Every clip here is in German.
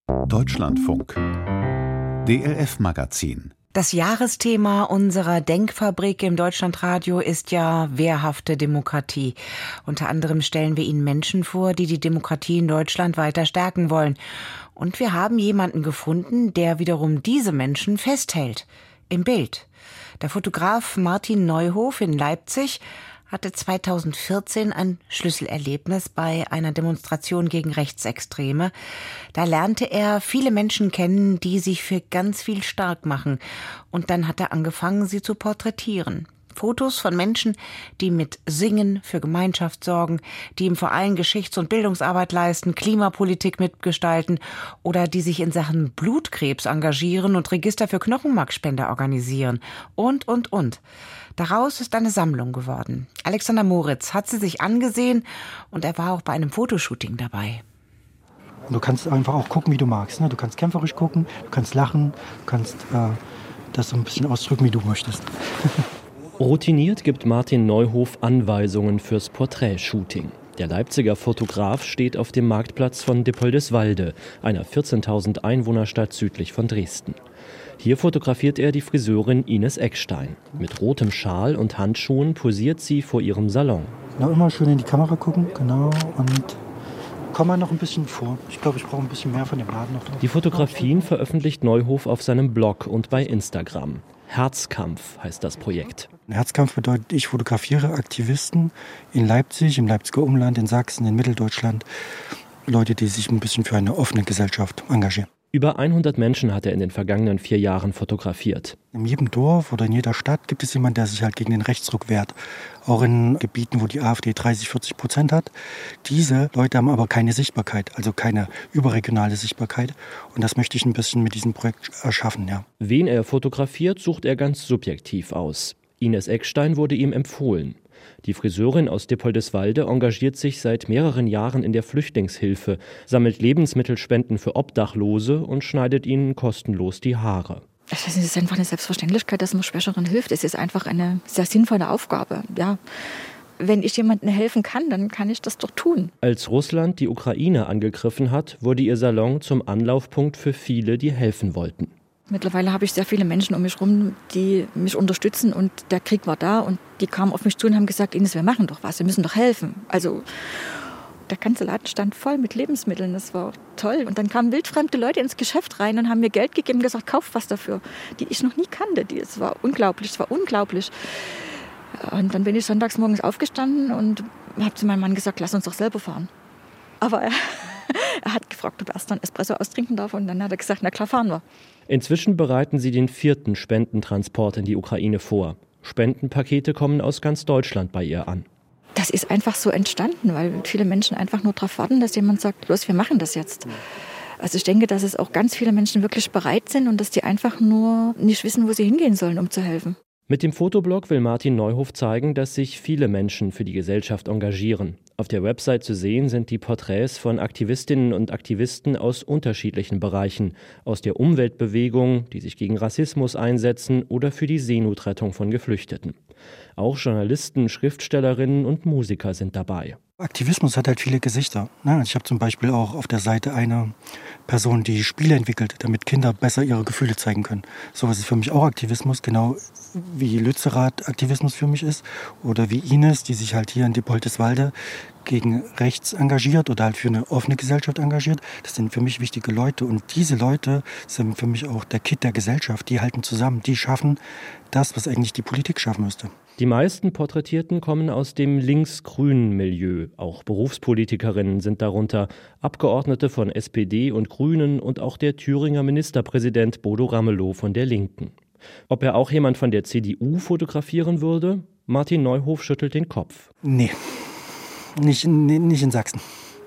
Deutschlandfunk. DLF-Magazin. Das Jahresthema unserer Denkfabrik im Deutschlandradio ist ja wehrhafte Demokratie. Unter anderem stellen wir Ihnen Menschen vor, die die Demokratie in Deutschland weiter stärken wollen. Und wir haben jemanden gefunden, der wiederum diese Menschen festhält. Im Bild. Der Fotograf Martin Neuhof in Leipzig hatte 2014 ein Schlüsselerlebnis bei einer Demonstration gegen Rechtsextreme. Da lernte er viele Menschen kennen, die sich für ganz viel stark machen. Und dann hat er angefangen, sie zu porträtieren. Fotos von Menschen, die mit Singen für Gemeinschaft sorgen, die im Verein Geschichts- und Bildungsarbeit leisten, Klimapolitik mitgestalten oder die sich in Sachen Blutkrebs engagieren und Register für Knochenmarkspender organisieren. Und. Daraus ist eine Sammlung geworden. Alexander Moritz hat sie sich angesehen und er war auch bei einem Fotoshooting dabei. Du kannst einfach auch gucken, wie du magst. Ne? Du kannst kämpferisch gucken, du kannst lachen, du kannst das so ein bisschen ausdrücken, wie du möchtest. Routiniert gibt Martin Neuhof Anweisungen fürs Porträtshooting. Der Leipziger Fotograf steht auf dem Marktplatz von Dippoldiswalde, einer 14.000 Einwohnerstadt südlich von Dresden. Hier fotografiert er die Friseurin Ines Eckstein. Mit rotem Schal und Handschuhen posiert sie vor ihrem Salon. Na, immer schön in die Kamera gucken, genau, und komm mal noch ein bisschen vor. Ich glaube, ich brauche ein bisschen mehr von dem Laden noch drauf. Die Fotografien veröffentlicht Neuhof auf seinem Blog und bei Instagram. Herzkampf heißt das Projekt. Herzkampf bedeutet, ich fotografiere Aktivisten in Leipzig, im Leipziger Umland, in Sachsen, in Mitteldeutschland. Leute, die sich ein bisschen für eine offene Gesellschaft engagieren. Über 100 Menschen hat er in den vergangenen 4 Jahren fotografiert. In jedem Dorf oder in jeder Stadt gibt es jemanden, der sich halt gegen den Rechtsruck wehrt. Auch in Gebieten, wo die AfD 30-40% hat. Diese Leute haben aber keine Sichtbarkeit, also keine überregionale Sichtbarkeit. Und das möchte ich ein bisschen mit diesem Projekt erschaffen, ja. Wen er fotografiert, sucht er ganz subjektiv aus. Ines Eckstein wurde ihm empfohlen. Die Friseurin aus Dippoldiswalde engagiert sich seit mehreren Jahren in der Flüchtlingshilfe, sammelt Lebensmittelspenden für Obdachlose und schneidet ihnen kostenlos die Haare. Es ist einfach eine Selbstverständlichkeit, dass man Schwächeren hilft. Es ist einfach eine sehr sinnvolle Aufgabe. Ja. Wenn ich jemandem helfen kann, dann kann ich das doch tun. Als Russland die Ukraine angegriffen hat, wurde ihr Salon zum Anlaufpunkt für viele, die helfen wollten. Mittlerweile habe ich sehr viele Menschen um mich herum, die mich unterstützen und der Krieg war da und die kamen auf mich zu und haben gesagt, Ines, wir machen doch was, wir müssen doch helfen. Also der ganze Laden stand voll mit Lebensmitteln, das war toll. Und dann kamen wildfremde Leute ins Geschäft rein und haben mir Geld gegeben und gesagt, kauf was dafür, die ich noch nie kannte. Es war unglaublich. Und dann bin ich sonntags morgens aufgestanden und habe zu meinem Mann gesagt, lass uns doch selber fahren. Aber er hat gefragt, ob er erst einen Espresso austrinken darf und dann hat er gesagt, na klar, fahren wir. Inzwischen bereiten sie den 4. Spendentransport in die Ukraine vor. Spendenpakete kommen aus ganz Deutschland bei ihr an. Das ist einfach so entstanden, weil viele Menschen einfach nur darauf warten, dass jemand sagt, los, wir machen das jetzt. Also ich denke, dass es auch ganz viele Menschen wirklich bereit sind und dass die einfach nur nicht wissen, wo sie hingehen sollen, um zu helfen. Mit dem Fotoblog will Martin Neuhof zeigen, dass sich viele Menschen für die Gesellschaft engagieren. Auf der Website zu sehen sind die Porträts von Aktivistinnen und Aktivisten aus unterschiedlichen Bereichen. Aus der Umweltbewegung, die sich gegen Rassismus einsetzen oder für die Seenotrettung von Geflüchteten. Auch Journalisten, Schriftstellerinnen und Musiker sind dabei. Aktivismus hat halt viele Gesichter. Ich habe zum Beispiel auch auf der Seite eine Person, die Spiele entwickelt, damit Kinder besser ihre Gefühle zeigen können. Sowas ist für mich auch Aktivismus, genau wie Lützerath Aktivismus für mich ist. Oder wie Ines, die sich halt hier in Dippoldiswalde gegen rechts engagiert oder halt für eine offene Gesellschaft engagiert. Das sind für mich wichtige Leute. Und diese Leute sind für mich auch der Kit der Gesellschaft. Die halten zusammen, die schaffen das, was eigentlich die Politik schaffen müsste. Die meisten Porträtierten kommen aus dem links-grünen Milieu. Auch Berufspolitikerinnen sind darunter, Abgeordnete von SPD und Grünen und auch der Thüringer Ministerpräsident Bodo Ramelow von der Linken. Ob er auch jemand von der CDU fotografieren würde? Martin Neuhof schüttelt den Kopf. Nee, nicht in Sachsen.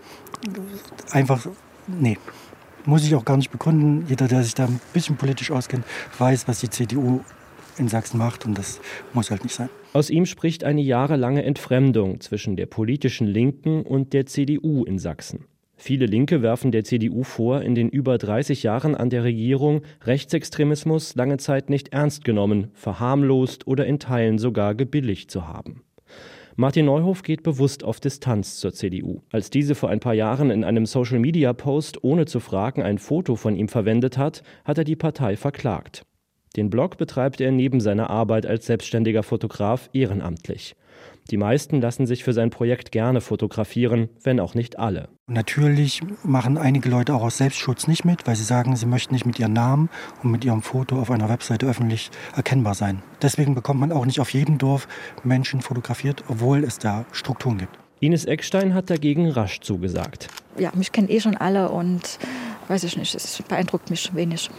Einfach, nee. Muss ich auch gar nicht begründen. Jeder, der sich da ein bisschen politisch auskennt, weiß, was die CDU in Sachsen macht und das muss halt nicht sein. Aus ihm spricht eine jahrelange Entfremdung zwischen der politischen Linken und der CDU in Sachsen. Viele Linke werfen der CDU vor, in den über 30 Jahren an der Regierung Rechtsextremismus lange Zeit nicht ernst genommen, verharmlost oder in Teilen sogar gebilligt zu haben. Martin Neuhof geht bewusst auf Distanz zur CDU. Als diese vor ein paar Jahren in einem Social-Media-Post ohne zu fragen ein Foto von ihm verwendet hat, hat er die Partei verklagt. Den Blog betreibt er neben seiner Arbeit als selbstständiger Fotograf ehrenamtlich. Die meisten lassen sich für sein Projekt gerne fotografieren, wenn auch nicht alle. Natürlich machen einige Leute auch aus Selbstschutz nicht mit, weil sie sagen, sie möchten nicht mit ihrem Namen und mit ihrem Foto auf einer Webseite öffentlich erkennbar sein. Deswegen bekommt man auch nicht auf jedem Dorf Menschen fotografiert, obwohl es da Strukturen gibt. Ines Eckstein hat dagegen rasch zugesagt. Ja, mich kennen schon alle und weiß ich nicht, es beeindruckt mich wenig.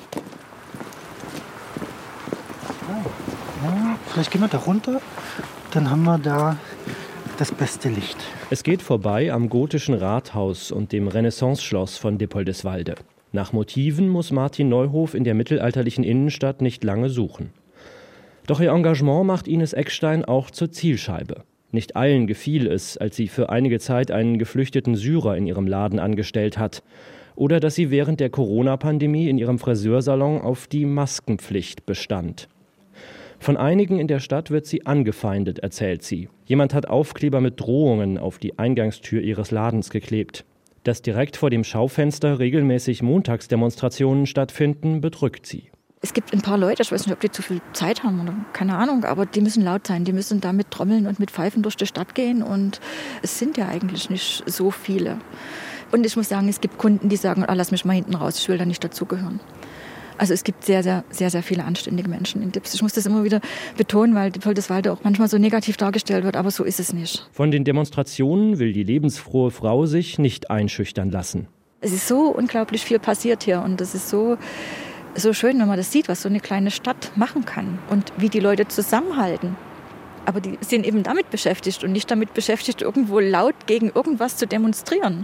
Ja, vielleicht gehen wir da runter, dann haben wir da das beste Licht. Es geht vorbei am gotischen Rathaus und dem Renaissance-Schloss von Dippoldiswalde. Nach Motiven muss Martin Neuhof in der mittelalterlichen Innenstadt nicht lange suchen. Doch ihr Engagement macht Ines Eckstein auch zur Zielscheibe. Nicht allen gefiel es, als sie für einige Zeit einen geflüchteten Syrer in ihrem Laden angestellt hat. Oder dass sie während der Corona-Pandemie in ihrem Friseursalon auf die Maskenpflicht bestand. Von einigen in der Stadt wird sie angefeindet, erzählt sie. Jemand hat Aufkleber mit Drohungen auf die Eingangstür ihres Ladens geklebt. Dass direkt vor dem Schaufenster regelmäßig Montagsdemonstrationen stattfinden, bedrückt sie. Es gibt ein paar Leute, ich weiß nicht, ob die zu viel Zeit haben oder keine Ahnung, aber die müssen laut sein. Die müssen da mit Trommeln und mit Pfeifen durch die Stadt gehen und es sind ja eigentlich nicht so viele. Und ich muss sagen, es gibt Kunden, die sagen, lass mich mal hinten raus, ich will da nicht dazugehören. Also es gibt sehr, sehr, sehr, sehr viele anständige Menschen in Dips. Ich muss das immer wieder betonen, weil Dippoldiswalde auch manchmal so negativ dargestellt wird, aber so ist es nicht. Von den Demonstrationen will die lebensfrohe Frau sich nicht einschüchtern lassen. Es ist so unglaublich viel passiert hier und es ist so schön, wenn man das sieht, was so eine kleine Stadt machen kann und wie die Leute zusammenhalten. Aber die sind eben damit beschäftigt und nicht damit beschäftigt, irgendwo laut gegen irgendwas zu demonstrieren.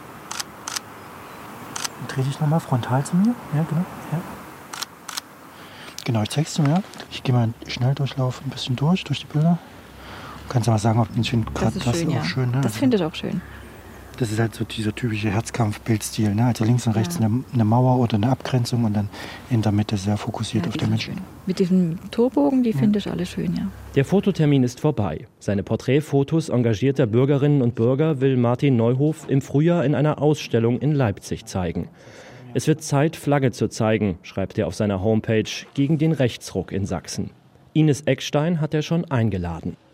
Dreh dich nochmal frontal zu mir. Ja, genau. Ja. Genau, ich zeig's dir mal. Ich gehe mal einen Schnelldurchlauf ein bisschen durch die Bilder. Kannst du mal sagen, ob ich finde gerade das schön, auch ja. schön. Ne? Das finde ich auch schön. Das ist halt so dieser typische Herzkampf-Bildstil. Ne? Also links und rechts eine Mauer oder eine Abgrenzung und dann in der Mitte sehr fokussiert auf den Menschen. Schön. Mit diesem Torbogen, die finde ich alle schön, ja. Der Fototermin ist vorbei. Seine Porträtfotos engagierter Bürgerinnen und Bürger will Martin Neuhof im Frühjahr in einer Ausstellung in Leipzig zeigen. Es wird Zeit, Flagge zu zeigen, schreibt er auf seiner Homepage, gegen den Rechtsruck in Sachsen. Ines Eckstein hat er schon eingeladen.